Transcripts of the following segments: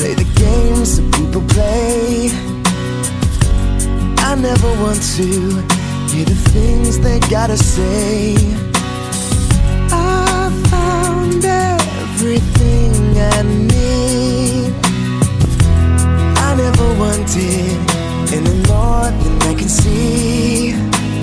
play the games that people play. I never want to hear the things they gotta say. I found everything I need. I never wanted any more than I can see.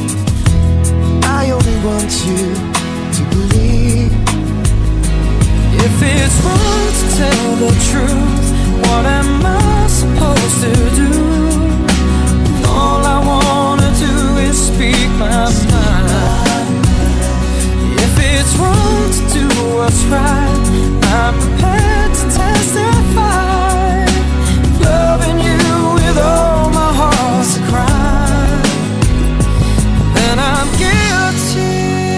I only want you to believe. If it's wrong to tell the truth, what am I supposed to do? All I wanna do is speak my mind. If it's wrong to do what's right, I'm prepared to testify. Loving you with all my heart's a crime, then I'm guilty.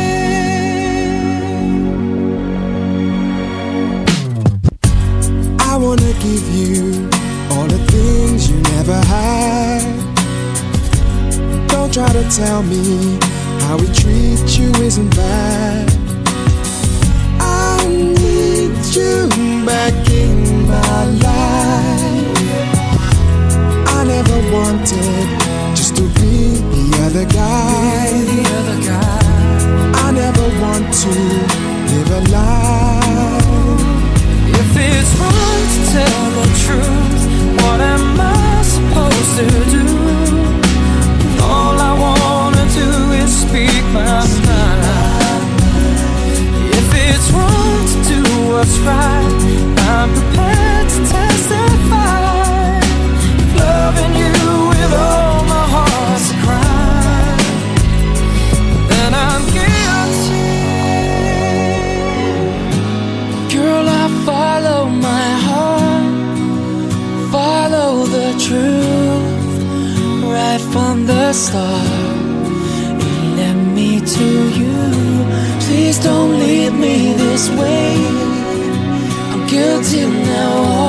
I wanna give you all the things you never had. Don't try to tell me how we treat you isn't bad. I need you back in my life. I never wanted just to be the other guy. I never want to live a lie. If it's wrong to tell the truth, what am I supposed to do? All I wanna do is speak my mind. If it's wrong to do what's right, I'm prepared to testify. Loving you with all my heart's a crime, then I'm guilty. Girl, I follow my heart, follow the truth, right from the start. It led me to you. Please don't leave me this way. I'm guilty now.